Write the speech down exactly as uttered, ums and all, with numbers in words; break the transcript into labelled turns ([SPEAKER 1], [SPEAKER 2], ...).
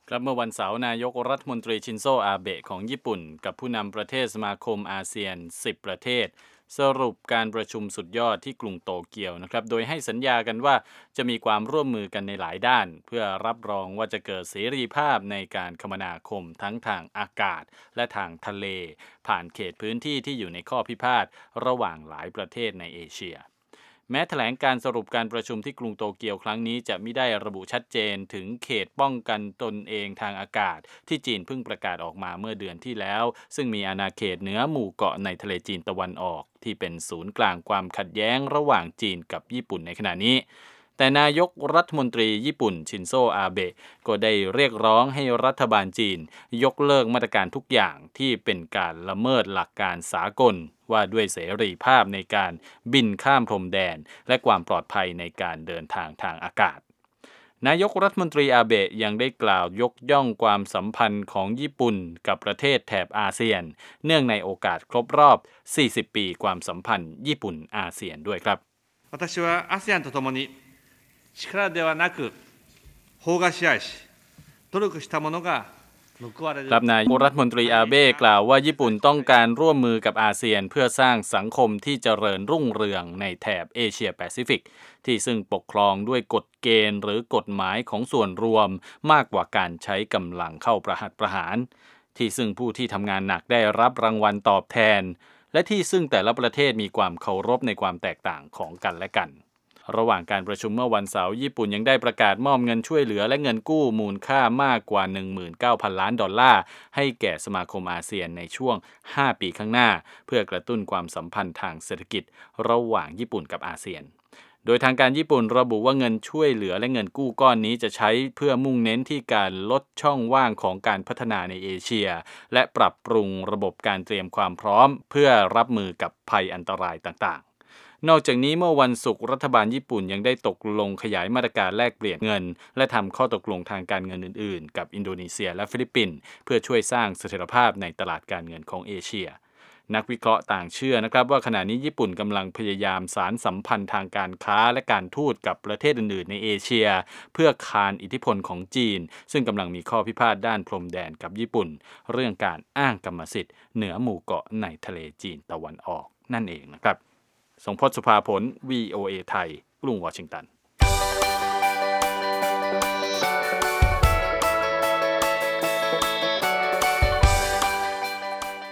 [SPEAKER 1] ครับเมื่อวันเสาร์นายกรัฐมนตรีชินโซอาเบะของญี่ปุ่นกับผู้นำประเทศสมาคมอาเซียนสิบประเทศสรุปการประชุมสุดยอดที่กรุงโตเกียวนะครับโดยให้สัญญากันว่าจะมีความร่วมมือกันในหลายด้านเพื่อรับรองว่าจะเกิดเสรีภาพในการคมนาคมทั้งทางอากาศและทางทะเลผ่านเขตพื้นที่ที่อยู่ในข้อพิพาทระหว่างหลายประเทศในเอเชียแม้แถลงการสรุปการประชุมที่กรุงโตเกียวครั้งนี้จะไม่ได้ระบุชัดเจนถึงเขตป้องกันตนเองทางอากาศที่จีนเพิ่งประกาศออกมาเมื่อเดือนที่แล้วซึ่งมีอาณาเขตเหนือหมู่เกาะในทะเลจีนตะวันออกที่เป็นศูนย์กลางความขัดแย้งระหว่างจีนกับญี่ปุ่นในขณะนี้แต่นายกรัฐมนตรีญี่ปุ่นชินโซอาเบะก็ได้เรียกร้องให้รัฐบาลจีนยกเลิกมาตรการทุกอย่างที่เป็นการละเมิดหลักการสากลว่าด้วยเสรีภาพในการบินข้ามพรมแดนและความปลอดภัยในการเดินทางทางอากาศนายกรัฐมนตรีอาเบะยังได้กล่าวยกย่องความสัมพันธ์ของญี่ปุ่นกับประเทศแถบอาเซียนเนื่องในโอกาสครบรอบสี่สิบปีความสัมพันธ์ญี่ปุ่นอาเซียนด้วยครับ
[SPEAKER 2] 私は อาเซียน とともに力ではなく法が支配し努力したものが
[SPEAKER 1] ครับนายกรัฐมนตรีอาเบะกล่าวว่าญี่ปุ่นต้องการร่วมมือกับอาเซียนเพื่อสร้างสังคมที่เจริญรุ่งเรืองในแถบเอเชียแปซิฟิกที่ซึ่งปกครองด้วยกฎเกณฑ์หรือกฎหมายของส่วนรวมมากกว่าการใช้กำลังเข้าประหัตประหารที่ซึ่งผู้ที่ทำงานหนักได้รับรางวัลตอบแทนและที่ซึ่งแต่ละประเทศมีความเคารพในความแตกต่างของกันและกันระหว่างการประชุมเมื่อวันเสาร์ญี่ปุ่นยังได้ประกาศมอบเงินช่วยเหลือและเงินกู้มูลค่ามากกว่า หนึ่งหมื่นเก้าพัน ล้านดอลลาร์ให้แก่สมาคมอาเซียนในช่วงห้าปีข้างหน้าเพื่อกระตุ้นความสัมพันธ์ทางเศรษฐกิจระหว่างญี่ปุ่นกับอาเซียนโดยทางการญี่ปุ่นระบุว่าเงินช่วยเหลือและเงินกู้ก้อนนี้จะใช้เพื่อมุ่งเน้นที่การลดช่องว่างของการพัฒนาในเอเชียและปรับปรุงระบบการเตรียมความพร้อมเพื่อรับมือกับภัยอันตรายต่างๆนอกจากนี้เมื่อวันศุกร์รัฐบาลญี่ปุ่นยังได้ตกลงขยายมาตรการแลกเปลี่ยนเงินและทำข้อตกลงทางการเงินอื่นๆกับอินโดนีเซียและฟิลิปปินส์เพื่อช่วยสร้างเสถียรภาพในตลาดการเงินของเอเชียนักวิเคราะห์ต่างเชื่อนะครับว่าขณะนี้ญี่ปุ่นกำลังพยายามสานสัมพันธ์ทางการค้าและการทูตกับประเทศอื่นๆในเอเชียเพื่อคานอิทธิพลของจีนซึ่งกำลังมีข้อพิพาทด้านพรมแดนกับญี่ปุ่นเรื่องการอ้างกรรมสิทธิ์เหนือหมู่เกาะในทะเลจีนตะวันออกนั่นเองนะครับทรงพจน์ สุภาผล วี โอ เอ ไทย กรุงวอชิงตัน